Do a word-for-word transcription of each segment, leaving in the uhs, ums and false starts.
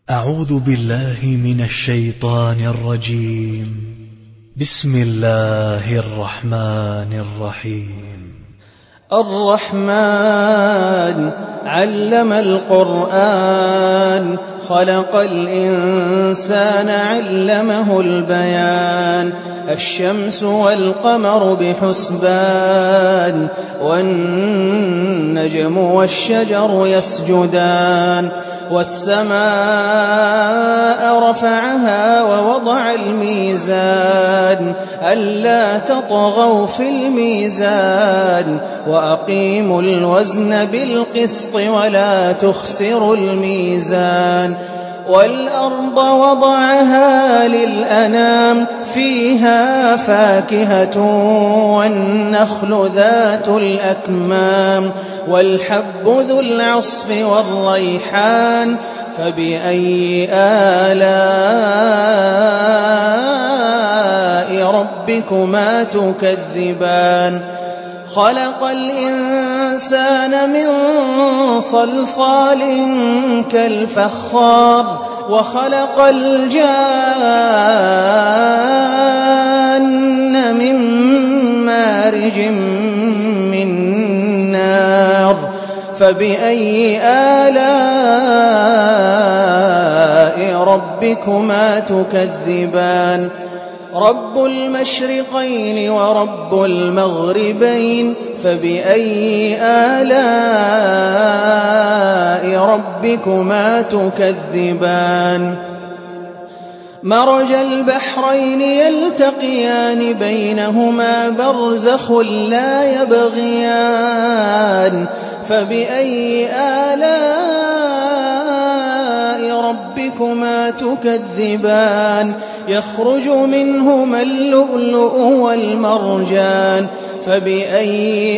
أعوذ بالله من الشيطان الرجيم. بسم الله الرحمن الرحيم. الرحمن علم القرآن خلق الإنسان علمه البيان الشمس والقمر بحسبان والنجم والشجر يسجدان والسماء رفعها ووضع الميزان ألا تطغوا في الميزان وأقيموا الوزن بالقسط ولا تخسروا الميزان والأرض وضعها للأنام فيها فاكهة والنخل ذات الأكمام والحب ذو العصف والريحان فبأي آلاء ربكما تكذبان خلق الإنسان من صلصال كالفخار وخلق الجان من مارج من نار فبأي آلاء ربكما تكذبان رب المشرقين ورب المغربين فبأي آلاء ربكما تكذبان مرج البحرين يلتقيان بينهما برزخ لا يبغيان فبأي آلاء ربكما تكذبان يخرج منهما اللؤلؤ والمرجان فبأي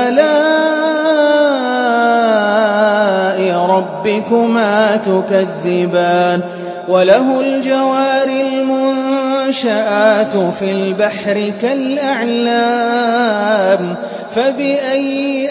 آلاء ربكما تكذبان وله الجوار المنشآت في البحر كالأعلام فبأي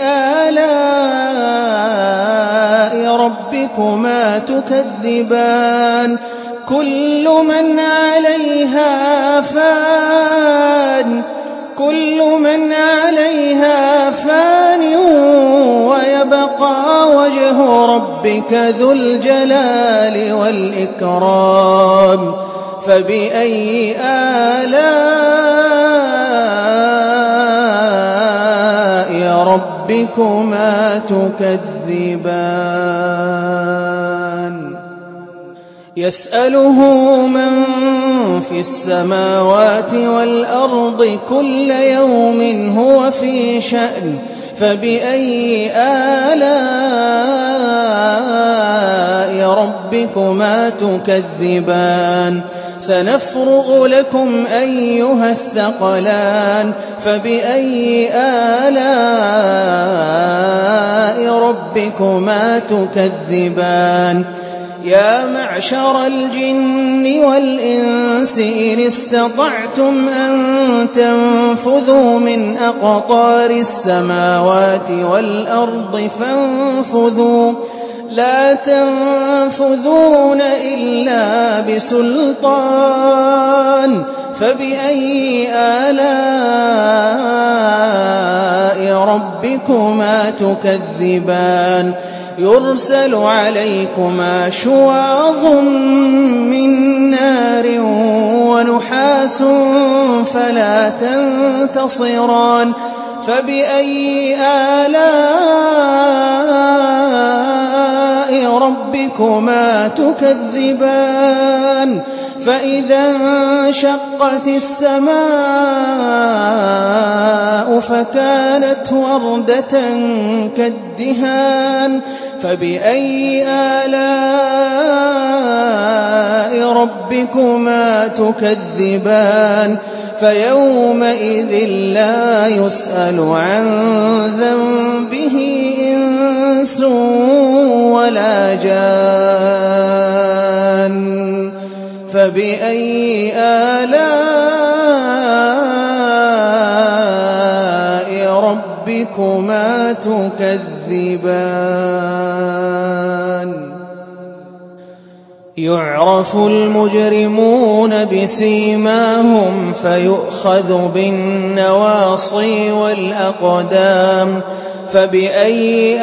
آلاء ربكما تكذبان كل من عليها فان كل من عليها فان ويبقى وجه ربك ذو الجلال والإكرام فبأي آلاء ربكما تكذبان يسأله من في السماوات والأرض كل يوم هو في شأن فبأي آلاء ربكما تكذبان سنفرغ لكم أيها الثقلان فبأي آلاء ربكما تكذبان يا معشر الجن والإنس إن استطعتم أن تنفذوا من أقطار السماوات والأرض فانفذوا لا تنفذون إلا بسلطان فبأي آلاء ربكما تكذبان يرسل عليكما شواظ من نار ونحاس فلا تنتصران فبأي آلاء ربكما تكذبان فإذا انشقت السماء فكانت وردة كالدهان فبأي آلاء ربكما تكذبان فيومئذ لا يسأل عن ذنبه إنس ولا جان فبأي آلاء ربكما تكذبان يُعْرَفُ الْمُجْرِمُونَ بِسِيمَاهُمْ فَيُؤْخَذُ بِالنَّوَاصِي وَالْأَقْدَامِ فَبِأَيِّ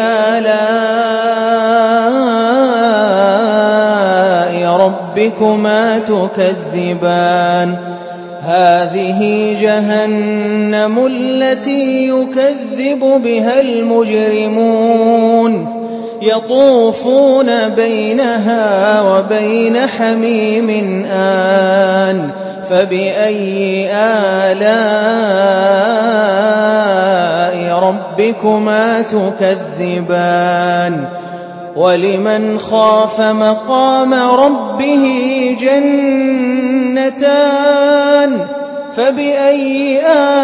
آلَاءِ رَبِّكُمَا تُكَذِّبَانِ هَٰذِهِ جَهَنَّمُ الَّتِي يُكَذِّبُ بِهَا الْمُجْرِمُونَ يَطُوفُونَ بَيْنَهَا وَبَيْنَ حَمِيمٍ آنٍ فَبِأَيِّ آلَاءِ رَبِّكُمَا تُكَذِّبَانِ وَلِمَنْ خَافَ مَقَامَ رَبِّهِ جَنَّتَانِ فَبِأَيِّ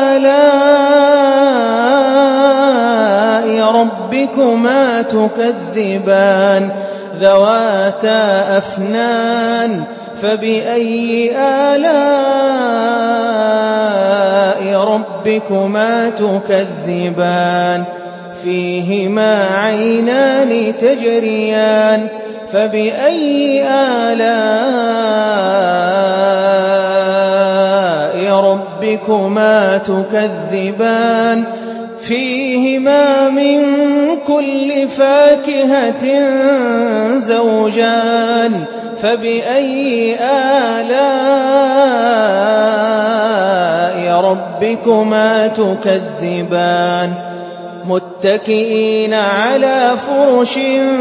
آلَاءِ رَبِّكُمَا تُكَذِّبَانِ ذَوَاتَا أَفْنَانٍ فَبِأَيِّ آلَاءِ رَبِّكُمَا تُكَذِّبَانِ فِيهِمَا عَيْنَانِ تَجْرِيَانِ فَبِأَيِّ آلَاءِ رَبِّكُمَا تُكَذِّبَانِ فِيهِمَا مِن كُلِّ فَاكِهَةٍ زَوْجَانِ فَبِأَيِّ آلَاءِ رَبِّكُمَا تُكَذِّبَانِ مُتَّكِئِينَ عَلَىٰ فُرُشٍ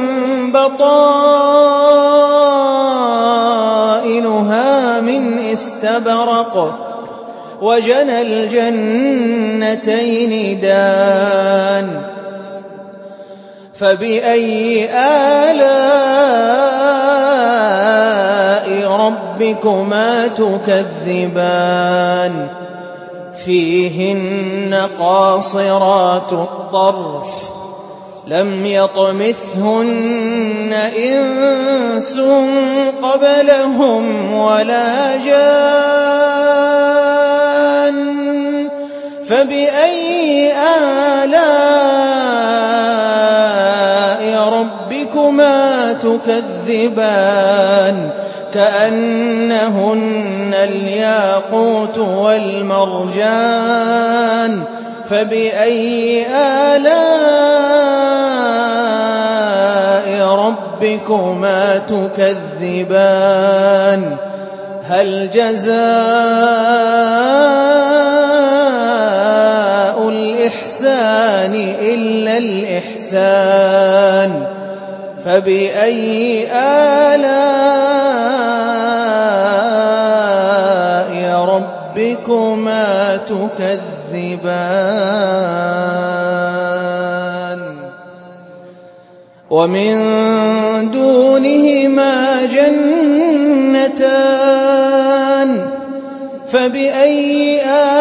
بَطَائِنُهَا مِنْ إِسْتَبْرَقٍ وَجَنَى الْجَنَّتَيْنِ دَانٍ فَبِأَيِّ آلَاءِ رَبِّكُمَا تُكَذِّبَانِ فِيهِنَّ قَاصِرَاتُ الطَّرْفِ لَمْ يَطْمِثْهُنَّ إِنسٌ قَبْلَهُمْ وَلَا جَانٌّ فَبِأَيِّ آلَاءِ رَبِّكُمَا تُكَذِّبَانِ كَأَنَّهُنَّ الْيَاقُوتُ وَالْمَرْجَانُ فَبِأَيِّ آلَاءِ رَبِّكُمَا تُكَذِّبَانِ هَلْ جَزَاءُ الْإِحْسَانِ إِلَّا الْإِحْسَانُ فَبِأَيِّ آلَاءِ رَبِّكُمَا تُكَذِّبَانِ وَمِن دُونِهِمَا جَنَّتَانِ فَبِأَيِّ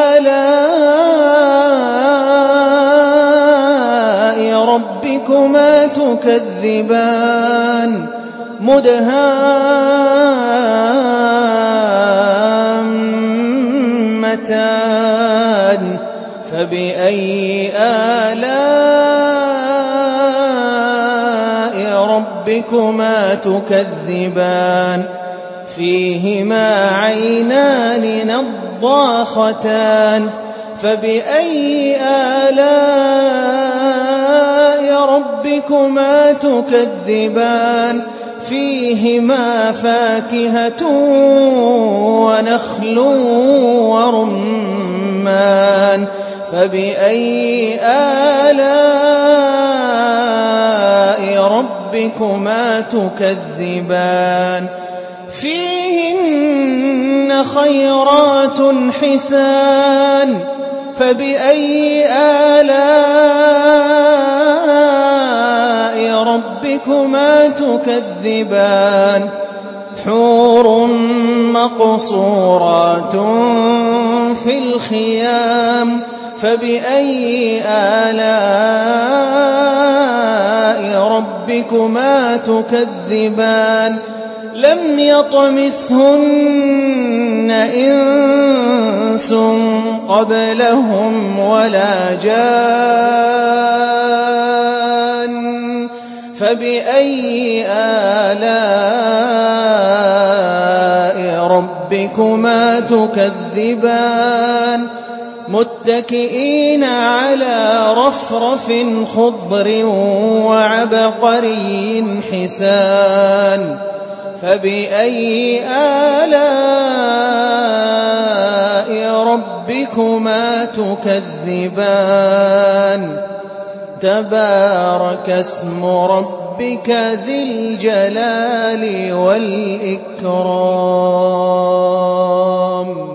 آلَاءِ رَبِّكُمَا تُكَذِّبَانِ مُدْهَامَّتَانِ فَبِأَيِّ آلَاءِ رَبِّكُمَا تُكَذِّبَانِ فِيهِمَا عَيْنَانِ نَضَّاخَتَانِ فَبِأَيِّ آلَاءِ رَبِّكُمَا تُكَذِّبَانِ فِيهِمَا فَاكِهَةٌ وَنَخْلٌ وَرُمَّانٌ فَبِأَيِّ آلَاءِ رَبِّكُمَا تُكَذِّبَانِ فِيهِنَّ خَيْرَاتٌ حِسَانٌ فَبِأَيِّ آلَاءِ رَبِّكُمَا تُكَذِّبَانِ حُورٌ مَّقْصُورَاتٌ فِي الْخِيَامِ فَبِأَيِّ آلَاءِ رَبِّكُمَا تُكَذِّبَانِ لَمْ يَطْمِثْهُنَّ إِنسٌ قَبْلَهُمْ وَلَا جَانٌّ فبأي آلاء ربكما تكذبان متكئين على رفرف خضر وعبقري حسان فبأي آلاء ربكما تكذبان تبارك اسم ربك ذي الجلال والإكرام